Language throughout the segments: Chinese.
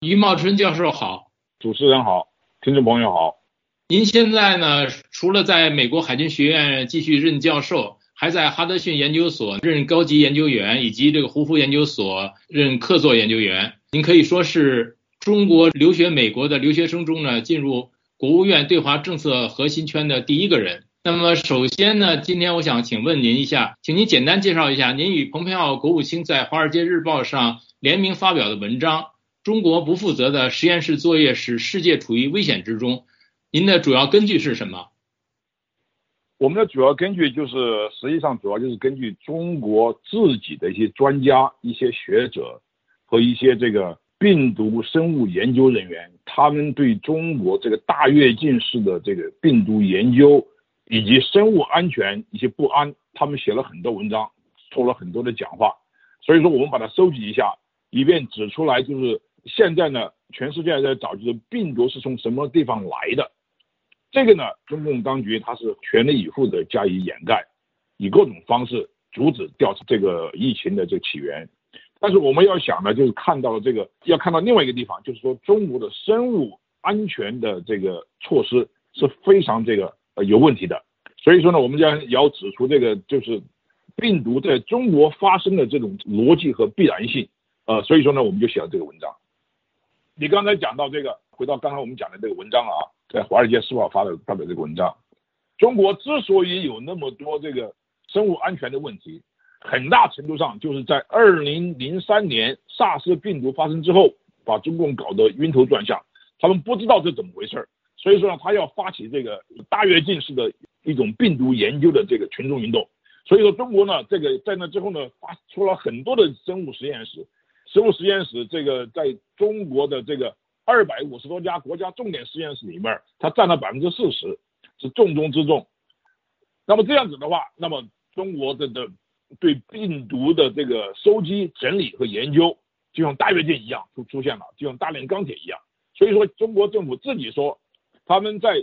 于茂春教授好。 主持人好，听众朋友好。 您现在呢，除了在美国海军学院继续任教授，还在哈德逊研究所任高级研究员，以及这个胡佛研究所任客座研究员。您可以说是中国留学美国的留学生中呢，进入国务院对华政策核心圈的第一个人。那么首先呢，今天我想请问您一下，请您简单介绍一下您与蓬佩奥国务卿在《华尔街日报》上联名发表的文章，中国不负责的实验室作业使世界处于危险之中。您的主要根据是什么？ 我们的主要根据实际上主要就是根据中国自己的一些专家、一些学者和一些这个病毒生物研究人员，他们对中国这个大跃进式的这个病毒研究以及生物安全一些不安，他们写了很多文章，做了很多的讲话。所以说我们把它收集一下，以便指出来，就是现在呢，全世界在找就是病毒是从什么地方来的。这个呢，中共当局它是全力以赴的加以掩盖，以各种方式阻止调查这个疫情的这个起源。但是我们要想呢，就是看到这个，要看到另外一个地方，就是说中国的生物安全的这个措施是非常有问题的。所以说呢，我们要指出这个就是病毒在中国发生的这种逻辑和必然性。所以说呢，我们就写了这个文章。你刚才讲到这个，回到刚才我们讲的这个文章啊，在《华尔街日报》发表这个文章，中国之所以有那么多这个生物安全的问题，很大程度上就是在2003年SARS 病毒发生之后，把中共搞得晕头转向，他们不知道这怎么回事，所以说呢，他要发起这个大跃进式的一种病毒研究的这个群众运动。所以说中国呢，这个在那之后呢，发出了很多的生物实验室，这个在中国的这个250多家国家重点实验室里面，它占了40%，是重中之重。那么这样子的话，那么中国的对病毒的这个收集、整理和研究，就像大跃进一样出现了，就像大炼钢铁一样。所以说，中国政府自己说，他们在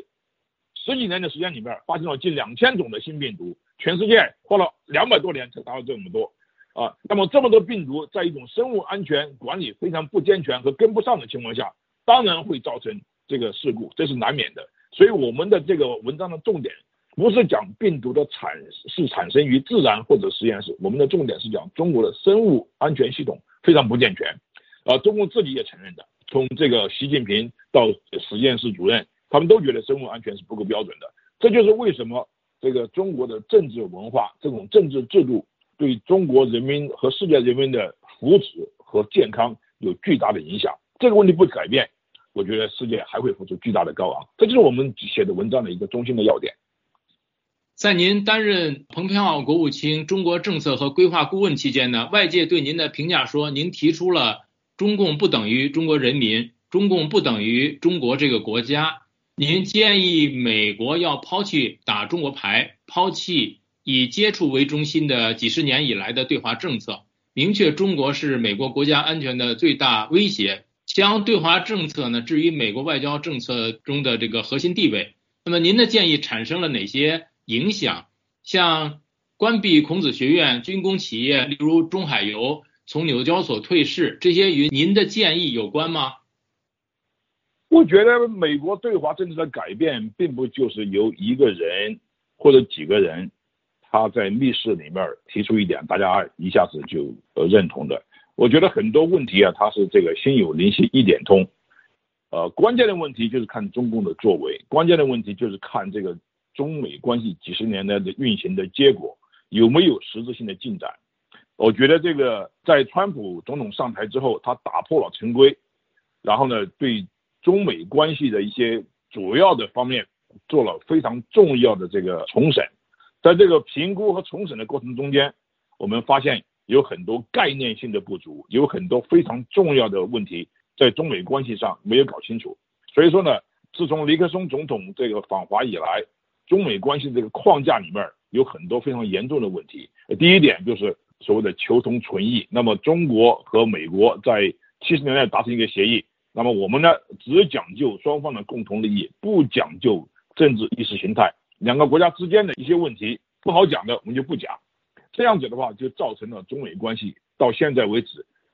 10几年的时间里面，发现了近2000种的新病毒，全世界花了200多年才达到这么多。那么这么多病毒在一种生物安全管理非常不健全和跟不上的情况下，当然会造成这个事故，这是难免的。所以我们的这个文章的重点不是讲病毒的产生于自然或者实验室，我们的重点是讲中国的生物安全系统非常不健全。中共自己也承认的，从这个习近平到实验室主任，他们都觉得生物安全是不够标准的。这就是为什么这个中国的政治文化，这种政治制度对中国人民和世界人民的福祉和健康有巨大的影响。这个问题不改变，我觉得世界还会付出巨大的高昂。这就是我们写的文章的一个中心的要点。 在您担任蓬佩奥国务卿中国政策和规划顾问期间呢，外界对您的评价说，您提出了中共不等于中国人民，中共不等于中国这个国家。您建议美国要抛弃打中国牌，抛弃以接触为中心的几十年以来的对华政策，明确中国是美国国家安全的最大威胁，将对华政策呢置于美国外交政策中的这个核心地位。那么您的建议产生了哪些影响？像关闭孔子学院、军工企业，例如中海油从纽交所退市，这些与您的建议有关吗？ 我觉得美国对华政策的改变并不就是由一个人或者几个人他在密室里面提出一点大家一下子就认同的。我觉得很多问题啊，它是这个心有灵犀一点通。关键的问题就是看中共的作为，关键的问题就是看这个中美关系几十年来的运行的结果有没有实质性的进展。我觉得这个在川普总统上台之后，他打破了陈规，然后呢，对中美关系的一些主要的方面做了非常重要的这个重审。在这个评估和重审的过程中间，我们发现有很多概念性的不足，有很多非常重要的问题在中美关系上没有搞清楚。所以说呢，自从尼克松总统这个访华以来，中美关系这个框架里面有很多非常严重的问题。第一点就是所谓的求同存异，那么中国和美国在70年代达成一个协议，那么我们呢只讲究双方的共同利益，不讲究政治意识形态，两个国家之间的一些问题不好讲的我们就不讲。这样子的话就造成了中美关系到现在为止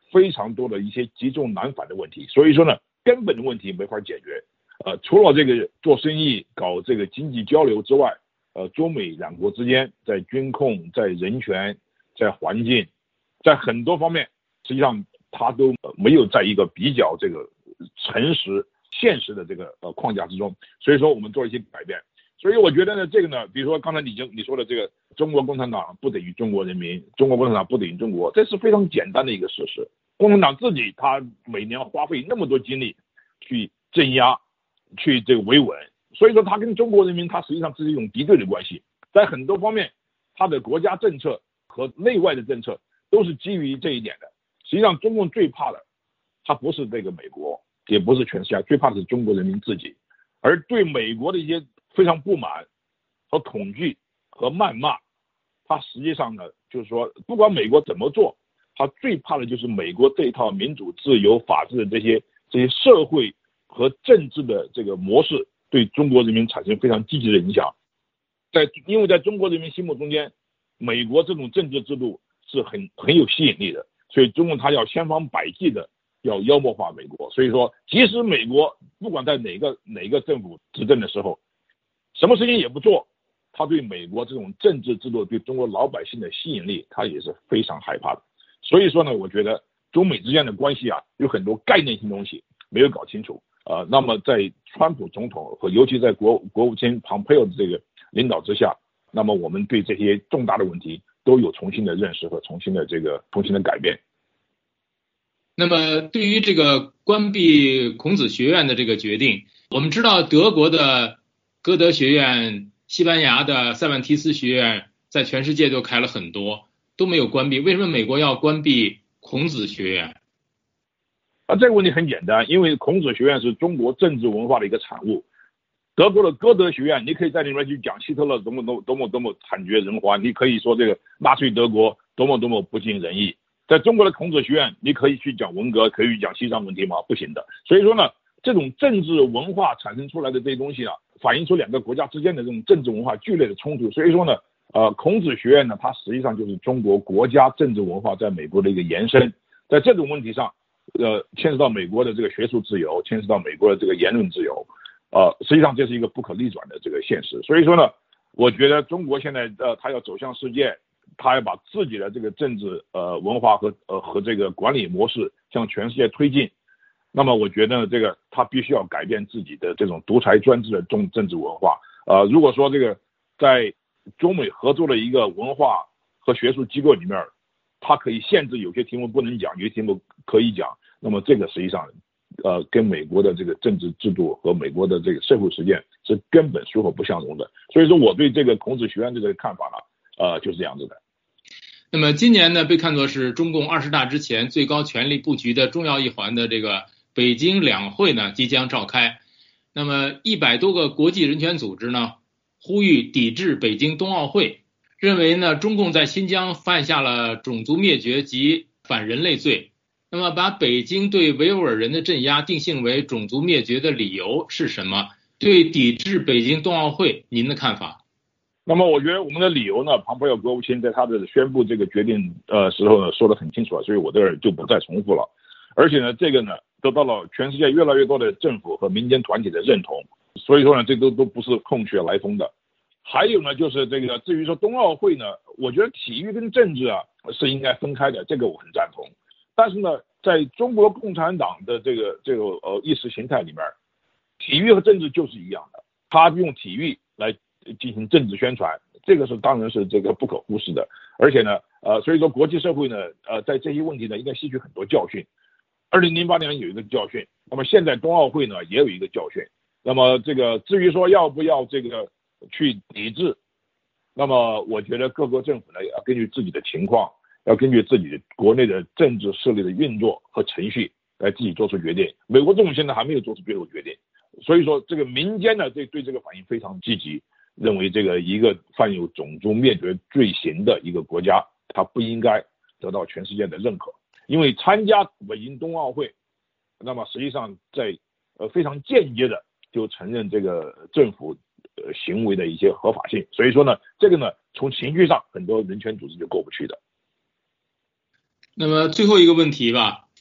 非常多的一些积重难返的问题。所以说呢，根本的问题没法解决。除了这个做生意、搞这个经济交流之外，中美两国之间在军控、在人权、在环境、在很多方面，实际上它都没有在一个比较这个诚实、现实的这个框架之中。所以说我们做了一些改变。所以我觉得呢，这个呢，比如说刚才你说的这个中国共产党不等于中国人民，中国共产党不等于中国，这是非常简单的一个事实。共产党自己他每年花费那么多精力去镇压、去这个维稳，所以说他跟中国人民他实际上是一种敌对的关系。在很多方面，他的国家政策和内外的政策都是基于这一点的。实际上中共最怕的，他不是这个美国，也不是全世界，最怕的是中国人民自己。而对美国的一些非常不满和恐惧和谩骂，他实际上呢，就是说不管美国怎么做，他最怕的就是美国这一套民主自由法治的这些社会和政治的这个模式对中国人民产生非常积极的影响。因为在中国人民心目中间，美国这种政治制度是很有吸引力的，所以中共他要千方百计的要妖魔化美国。所以说即使美国不管在哪个政府执政的时候，什么事情也不做，他对美国这种政治制度对中国老百姓的吸引力他也是非常害怕的。所以说呢，我觉得中美之间的关系啊，有很多概念性东西没有搞清楚。那么在川普总统和尤其在国务卿蓬佩奥的这个领导之下，那么我们对这些重大的问题都有重新的认识和重新的改变。 那么对于这个关闭孔子学院的这个决定，我们知道德国的歌德学院、西班牙的塞万提斯学院在全世界都开了很多，都没有关闭，为什么美国要关闭孔子学院？ 这个问题很简单，因为孔子学院是中国政治文化的一个产物。德国的歌德学院，你可以在里面去讲希特勒多么惨绝人寰，你可以说这个纳粹德国多么不尽人意。在中国的孔子学院，你可以去讲文革，可以去讲西藏问题吗？不行的。所以说呢，这种政治文化产生出来的这些东西啊，反映出两个国家之间的这种政治文化剧烈的冲突。所以说呢，孔子学院呢，它实际上就是中国国家政治文化在美国的一个延伸。在这种问题上，牵涉到美国的这个学术自由，牵涉到美国的这个言论自由，实际上这是一个不可逆转的这个现实。所以说呢，我觉得中国现在它要走向世界，它要把自己的这个政治文化和这个管理模式向全世界推进。那么我觉得这个它必须要改变自己的这种独裁专制的政治文化。如果说这个在中美合作的一个文化和学术机构里面，它可以限制有些题目不能讲，有些题目可以讲，那么这个实际上跟美国的这个政治制度和美国的这个社会实践是根本水火不相容的。所以说我对这个孔子学院的这个看法呢，就是这样子的。 那么今年呢，被看作是中共20大之前最高权力布局的重要一环的这个北京两会呢即将召开。那么100多个国际人权组织呢呼吁抵制北京冬奥会，认为呢中共在新疆犯下了种族灭绝及反人类罪。那么把北京对维吾尔人的镇压定性为种族灭绝的理由是什么？对抵制北京冬奥会您的看法？ 那么我觉得我们的理由呢，蓬佩奥国务卿在他的宣布这个决定时候呢说得很清楚了，所以我这儿就不再重复了。而且呢，这个呢得到了全世界越来越多的政府和民间团体的认同，所以说呢，这都不是空穴来风的。还有呢，就是这个至于说冬奥会呢，我觉得体育跟政治啊是应该分开的，这个我很赞同。但是呢，在中国共产党的这个意识形态里面，体育和政治就是一样的，他用体育来进行政治宣传，这个是当然是这个不可忽视的。而且呢，所以说国际社会呢，在这些问题呢应该吸取很多教训。2008年有一个教训，那么现在冬奥会呢也有一个教训。那么这个至于说要不要这个去抵制，那么我觉得各个政府呢要根据自己的情况，要根据自己的国内的政治势力的运作和程序来自己做出决定。美国政府现在还没有做出最后决定，所以说这个民间呢对这个反应非常积极，认为这个一个犯有种族灭绝罪行的一个国家，它不应该得到全世界的认可。因为参加北京冬奥会，那么实际上在非常间接的就承认这个政府行为的一些合法性。所以说呢，这个呢从情绪上很多人权组织就过不去的。 那么最后一个问题吧，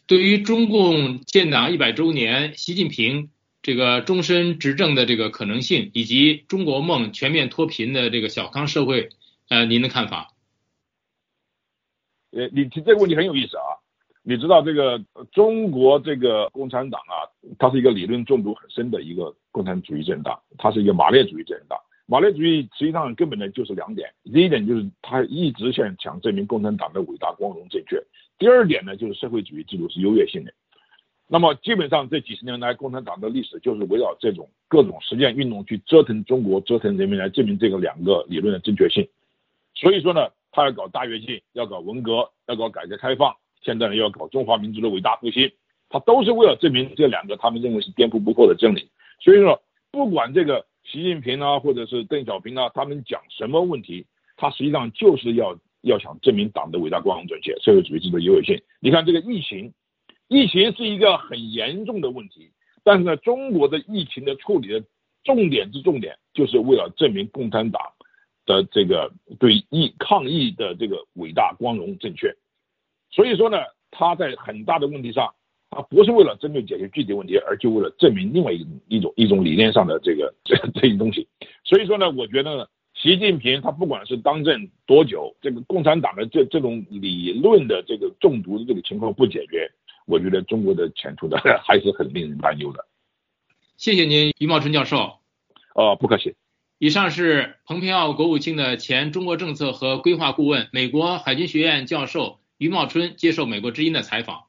对于中共建党100周年，习近平这个终身执政的这个可能性，以及中国梦全面脱贫的这个小康社会，您的看法？ 你提这个问题很有意思啊。你知道这个中国这个共产党啊，它是一个理论中毒很深的一个共产主义政党，它是一个马列主义政党。马列主义实际上根本呢就是2点，第一点就是他一直想证明共产党的伟大、光荣、正确；第二点呢就是社会主义制度是优越性的。那么基本上这几十年来，共产党的历史就是围绕这种各种实践运动去折腾中国、折腾人民，来证明这个2个理论的正确性。所以说呢，他要搞大跃进，要搞文革，要搞改革开放，现在呢要搞中华民族的伟大复兴，他都是为了证明这2个他们认为是颠覆不破的真理。所以说，不管这个习近平啊，或者是邓小平啊，他们讲什么问题，他实际上就是要想证明党的伟大、光荣、正确，社会主义制度的优越性。你看这个疫情是一个很严重的问题，但是呢，中国的疫情的处理的重点之重点，就是为了证明共产党的这个对抗疫的这个伟大、光荣、正确。所以说呢，他在很大的问题上，他不是为了针对解决具体问题，而就为了证明另外一种理念上的这些东西。所以说呢，我觉得呢，习近平他不管是当政多久，这个共产党的这种理论的这个中毒的这个情况不解决，我觉得中国的前途的还是很令人担忧的。 谢谢您，余茂春教授。 不客气。 以上是蓬佩奥国务卿的前中国政策和规划顾问、美国海军学院教授余茂春接受美国之音的采访。